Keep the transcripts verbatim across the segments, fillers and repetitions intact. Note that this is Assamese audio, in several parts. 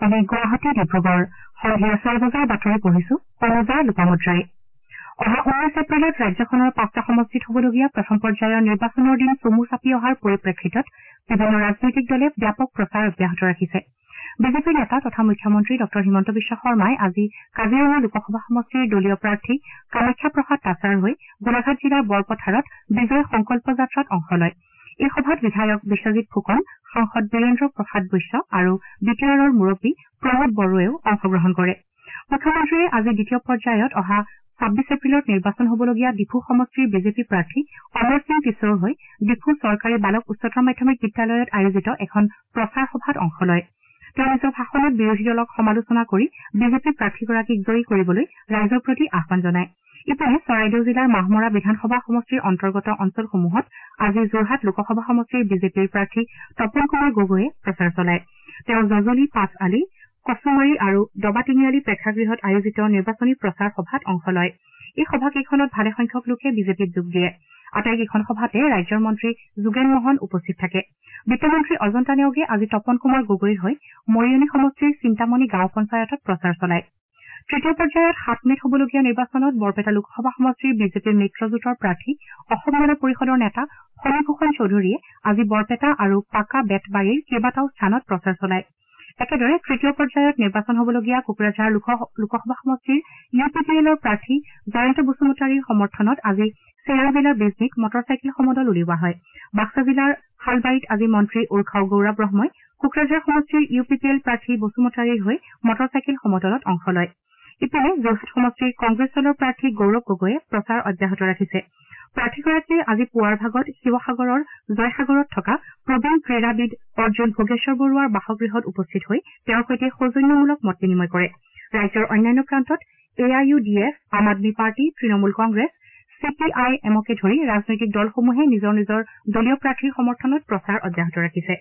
আকাশবাণী গুৱাহাটী ডিব্ৰুগড় সন্ধিয়া ছয় বজাৰ বাতৰি পঢ়িছো অনুজা লোপামুদ্ৰাই অহা ঊনৈশ এপ্ৰিলত ৰাজ্যখনৰ পাঁচটা সমষ্টিত হ'বলগীয়া প্ৰথম পৰ্যায়ৰ নিৰ্বাচনৰ দিন চমু চাপি অহাৰ পৰিপ্ৰেক্ষিতত বিভিন্ন ৰাজনৈতিক দলে ব্যাপক প্ৰচাৰ অব্যাহত ৰাখিছে। বিজেপিৰ নেতা তথা মুখ্যমন্ত্ৰী ডঃ হিমন্ত বিশ্ব শৰ্মাই আজি কাজিৰঙা লোকসভা সমষ্টিৰ দলীয় প্ৰাৰ্থী কামাখ্যা প্ৰসাদ তাছাৰ হৈ গোলাঘাট জিলাৰ বৰপথাৰত বিজয় সংকল্প যাত্ৰাত অংশ লয়। এই সভাত বিধায়ক বিশ্বজিৎ ফুকন, সাংসদ বীৰেন্দ্ৰ প্ৰসাদ বৈশ্য আৰু বি টি আৰৰ মুৰব্বী প্ৰমোদ বড়োৱেও অংশগ্ৰহণ কৰে। মুখ্যমন্ত্ৰীয়ে আজি দ্বিতীয় পৰ্যায়ত অহা ছাব্বিছ এপ্ৰিলত নিৰ্বাচন হ'বলগীয়া ডিফু সমষ্টিৰ বিজেপি প্ৰাৰ্থী অমৰ সিং কিশোৰ হৈ ডিফু চৰকাৰী বালক উচ্চতৰ মাধ্যমিক বিদ্যালয়ত আয়োজিত এখন প্ৰচাৰ সভাত অংশ লয়। তেওঁ নিজৰ ভাষণত বিৰোধী দলক সমালোচনা কৰি বিজেপি প্ৰাৰ্থীগৰাকীক জয়ী কৰিবলৈ ৰাইজৰ প্ৰতি আহান জনায়। ইপিনে চৰাইদেউ জিলাৰ মাহমৰা বিধানসভা সমষ্টিৰ অন্তৰ্গত অঞ্চলসমূহত আজি যোৰহাট লোকসভা সমষ্টিৰ বিজেপিৰ প্ৰাৰ্থী তপন কুমাৰ গগৈয়ে প্ৰচাৰ চলায়। তেওঁ জজলি পাঁচ আলি কচুমাৰী আৰু দবা তিনিআলি প্ৰেক্ষাগৃহত আয়োজিত নিৰ্বাচনী প্ৰচাৰ সভাত অংশ লয়। এই সভাকেইখনত ভালেসংখ্যক লোকে বিজেপিত যোগ দিয়ে। আটাইকেইখন সভাতে ৰাজ্যৰ মন্ত্ৰী যোগেন মোহন উপস্থিত থাকে। বিত্তমন্ত্ৰী অজন্তা নেওগে আজি তপন কুমাৰ গগৈৰ হৈ মৰিয়নি সমষ্টিৰ চিন্তামণি গাঁও পঞ্চায়তত প্ৰচাৰ চলায়। তৃতীয় পৰ্যায়ত সাত মেত হ'বলগীয়া নিৰ্বাচনত বৰপেটা লোকসভা সমষ্টিৰ বিজেপিৰ মিত্ৰজোঁটৰ প্ৰাৰ্থী অসম গণ পৰিষদৰ নেতা ফণীভূষণ চৌধুৰীয়ে আজি বৰপেটা আৰু পাকা বেতবাৰীৰ কেইবাটাও স্থানত প্ৰচাৰ চলায়। একেদৰে তৃতীয় পৰ্যায়ত নিৰ্বাচন হ'বলগীয়া কোকৰাঝাৰ লোকসভা সমষ্টিৰ ইউ পি পি এলৰ প্ৰাৰ্থী জয়ন্ত বসুমতাৰীৰ সমৰ্থনত আজি চেৰা জিলাৰ বিজনীত মটৰ চাইকেল সমদল উলিওৱা হয়। বাক্সা জিলাৰ শালবাৰীত আজি মন্ত্ৰী উৰ্খাও গৌৰৱ ব্ৰহ্মই কোকৰাঝাৰ সমষ্টিৰ ইউ পি পি এল প্ৰাৰ্থী বসুমতাৰীৰ হৈ মটৰ চাইকেল সমদলত অংশ লয়। ইপিনে যোৰহাট সমষ্টিৰ কংগ্ৰেছ দলৰ প্ৰাৰ্থী গৌৰৱ গগৈয়ে প্ৰচাৰ অব্যাহত ৰাখিছে। প্ৰাৰ্থীগৰাকীয়ে আজি পুৱাৰ ভাগত শিৱসাগৰৰ জয়সাগৰত থকা প্ৰবীণ ক্ৰীড়াবিদ অৰ্জুন ভোগেশ্বৰ বৰুৱাৰ বাসগৃহত উপস্থিত হৈ তেওঁৰ সৈতে সৌজন্যমূলক মত বিনিময় কৰে। ৰাজ্যৰ অন্যান্য প্ৰান্তত A I U D F, Aam Aadmi party, Trinamool Congress, C P I এমকে ধৰি ৰাজনৈতিক দলসমূহে নিজৰ নিজৰ দলীয় প্ৰাৰ্থীৰ সমৰ্থনত প্ৰচাৰ অব্যাহত ৰাখিছে।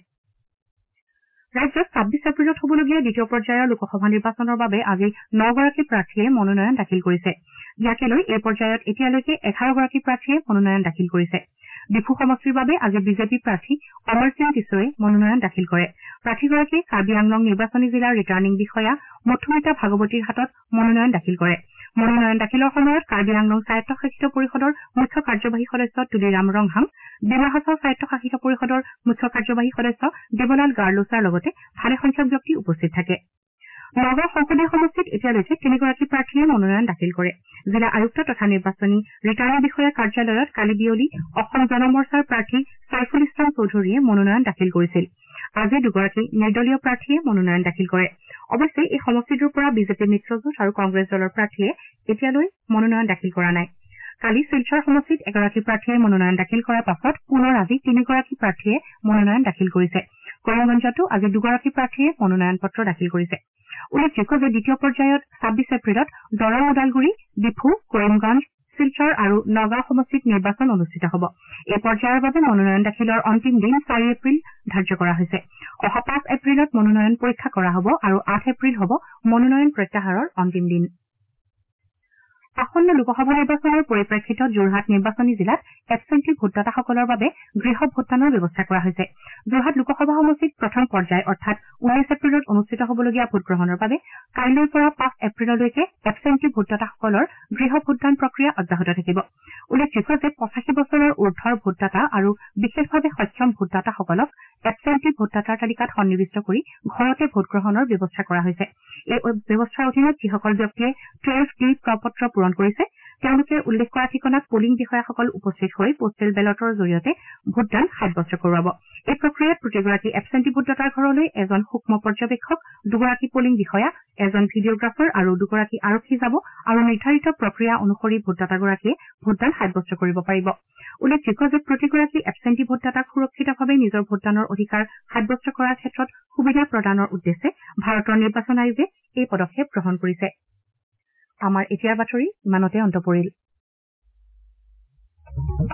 ৰাজ্যত ছাব্বিছ এপ্ৰিলত হ'বলগীয়া দ্বিতীয় পৰ্যায়ৰ লোকসভা নিৰ্বাচনৰ বাবে আজি নগৰাকী প্ৰাৰ্থীয়ে মনোনয়ন দাখিল কৰিছে। ইয়াকে লৈ এই পৰ্যায়ত এতিয়ালৈকে এঘাৰগৰাকী প্ৰাৰ্থীয়ে মনোনয়ন দাখিল কৰিছে। ডিফু সমষ্টিৰ বাবে আজি বিজেপি প্ৰাৰ্থী অমৰ সিং কিশোৰে মনোনয়ন দাখিল কৰে। প্ৰাৰ্থীগৰাকীয়ে কাৰ্বি আংলং নিৰ্বাচনী জিলাৰ ৰিটাৰ্ণিং বিষয়া মধুমিতা ভাগৱতীৰ হাতত মনোনয়ন দাখিল কৰে। মনোনয়ন দাখিলৰ সময়ত কাৰ্বি আংলং স্বায়ত্তশাসিত পৰিষদৰ মুখ্য কাৰ্যবাহী সদস্য তুলিৰাম ৰংহাম, ডিমা হাছাও স্বায়ত্তশাসিত পৰিষদৰ মুখ্য কাৰ্যবাহী সদস্য দেৱলাল গাৰ্লোছাৰ লগতে ভালেসংখ্যক ব্যক্তি উপস্থিত থাকে। নগাঁও সংসদীয় সমষ্টিত এতিয়ালৈকে তিনিগৰাকী প্ৰাৰ্থীয়ে মনোনয়ন দাখিল কৰে। জিলা আয়ুক্ত তথা নিৰ্বাচনী ৰিটাৰ্ণিং বিষয়াৰ কাৰ্যালয়ত কালি বিয়লি অসম জন মৰ্চাৰ প্ৰাৰ্থী ছাইফুল ইছলাম চৌধুৰীয়ে মনোনয়ন দাখিল কৰিছিল। আজি দুগৰাকী নিৰ্দলীয় প্ৰাৰ্থীয়ে মনোনয়ন দাখিল কৰে। অৱশ্যে এই সমষ্টিটোৰ পৰা বিজেপি মিত্ৰজোঁট আৰু কংগ্ৰেছ দলৰ প্ৰাৰ্থীয়ে এতিয়ালৈ মনোনয়ন দাখিল কৰা নাই। কালি শিলচৰ সমষ্টিত এগৰাকী প্ৰাৰ্থীয়ে মনোনয়ন দাখিল কৰাৰ পাছত পুনৰ আজি তিনিগৰাকী প্ৰাৰ্থীয়ে মনোনয়ন দাখিল কৰিছে। কৰিমগঞ্জতো আজি দুগৰাকী প্ৰাৰ্থীয়ে মনোনয়ন পত্ৰ দাখিল কৰিছে। উল্লেখযোগ্য যে দ্বিতীয় পৰ্যায়ত ছাব্বিছ এপ্ৰিলত দৰং, ওদালগুৰি, ডিফু, কৰিমগঞ্জ, শিলচৰ আৰু নগাঁও সমষ্টিত নিৰ্বাচন অনুষ্ঠিত হ'ব। এই পৰ্যায়ৰ বাবে মনোনয়ন দাখিলৰ অন্তিম দিন চাৰি এপ্ৰিল ধাৰ্য কৰা হৈছে। অহা পাঁচ এপ্ৰিলত মনোনয়ন পৰীক্ষা কৰা হ'ব আৰু আঠ এপ্ৰিল হ'ব মনোনয়ন প্ৰত্যাহাৰৰ অন্তিম দিন। আসন্ন লোকসভা নিৰ্বাচনৰ পৰিপ্ৰেক্ষিতত যোৰহাট নিৰ্বাচনী জিলাত এবচেণ্টি ভোটদাতাসকলৰ বাবে গৃহ ভোটদানৰ ব্যৱস্থা কৰা হৈছে। যোৰহাট লোকসভা সমষ্টিত প্ৰথম পৰ্যায় অৰ্থাৎ ঊনৈশ এপ্ৰিলত অনুষ্ঠিত হ'বলগীয়া ভোটগ্ৰহণৰ বাবে কাইলৈৰ পৰা পাঁচ এপ্ৰিললৈকে এবচেণ্টি ভোটদাতাসকলৰ গৃহ ভোটদান প্ৰক্ৰিয়া অব্যাহত থাকিব। উল্লেখযোগ্য যে পঁচাশী বছৰৰ ঊৰ্ধৰ ভোটদাতা আৰু বিশেষভাৱে সক্ষম ভোটদাতাসকলক এবচেণ্টি ভোটদাতাৰ তালিকাত সন্নিৱিষ্ট কৰি ঘৰতে ভোটগ্ৰহণৰ ব্যৱস্থা কৰা হৈছে। এই ব্যৱস্থাৰ অধীনত যিসকল ব্যক্তিয়ে টুৱেলভ ডি প্ৰপত্ৰ পূৰণ কৰিছে তেওঁলোকে উল্লেখ কৰা ঠিকনাত পলিং বিষয়াসকল উপস্থিত হৈ পোষ্টেল বেলটৰ জৰিয়তে ভোটদান সাব্যস্ত কৰোৱাব। এই প্ৰক্ৰিয়াত প্ৰতিগৰাকী এবচেণ্টি ভোটদাতাৰ ঘৰলৈ এজন সূক্ষ্ম পৰ্যবেক্ষক, দুগৰাকী পলিং বিষয়া, এজন ভিডিঅগ্ৰাফাৰ আৰু দুগৰাকী আৰক্ষী যাব আৰু নিৰ্ধাৰিত প্ৰক্ৰিয়া অনুসৰি ভোটদাতাগৰাকীয়ে ভোটদান সাব্যস্ত কৰিব পাৰিব। উল্লেখযোগ্য যে প্ৰতিগৰাকী এবচেণ্টি ভোটদাতাক সুৰক্ষিতভাৱে নিজৰ ভোটদানৰ অধিকাৰ সাব্যস্ত কৰাৰ ক্ষেত্ৰত সুবিধা প্ৰদানৰ উদ্দেশ্যে ভাৰতৰ নিৰ্বাচন আয়োগে এই পদক্ষেপ গ্ৰহণ কৰিছে। আমাৰ এতিয়াৰ বাতৰি ইমানতে অন্ত পৰিল।